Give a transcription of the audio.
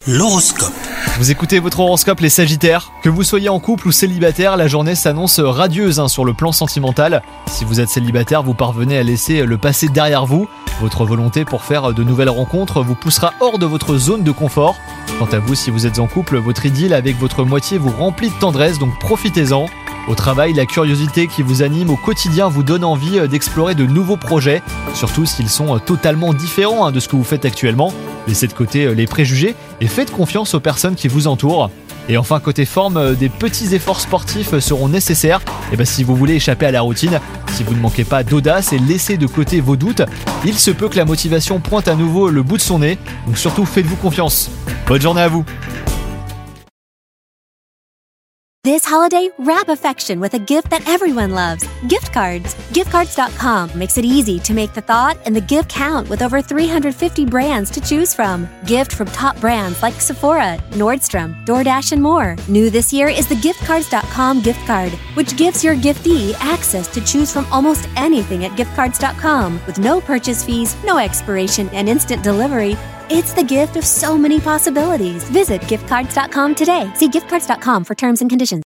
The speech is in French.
L'horoscope. Vous écoutez votre horoscope les Sagittaires. Que vous soyez en couple ou célibataire, la journée s'annonce radieuse sur le plan sentimental. Si vous êtes célibataire, vous parvenez à laisser le passé derrière vous. Votre volonté pour faire de nouvelles rencontres vous poussera hors de votre zone de confort. Quant à vous, si vous êtes en couple, votre idylle avec votre moitié vous remplit de tendresse, donc profitez-en. Au travail, la curiosité qui vous anime au quotidien vous donne envie d'explorer de nouveaux projets, surtout s'ils sont totalement différents de ce que vous faites actuellement. Laissez de côté les préjugés et faites confiance aux personnes qui vous entourent. Et enfin, côté forme, des petits efforts sportifs seront nécessaires si vous voulez échapper à la routine. Si vous ne manquez pas d'audace et laissez de côté vos doutes, il se peut que la motivation pointe à nouveau le bout de son nez. Donc surtout, faites-vous confiance. Bonne journée à vous. This holiday, wrap affection with a gift that everyone loves. Gift cards. Giftcards.com makes it easy to make the thought and the gift count with over 350 brands to choose from. Gift from top brands like Sephora, Nordstrom, DoorDash, and more. New this year is the Giftcards.com gift card, which gives your giftee access to choose from almost anything at Giftcards.com with no purchase fees, no expiration, and instant delivery. It's the gift of so many possibilities. Visit giftcards.com today. See giftcards.com for terms and conditions.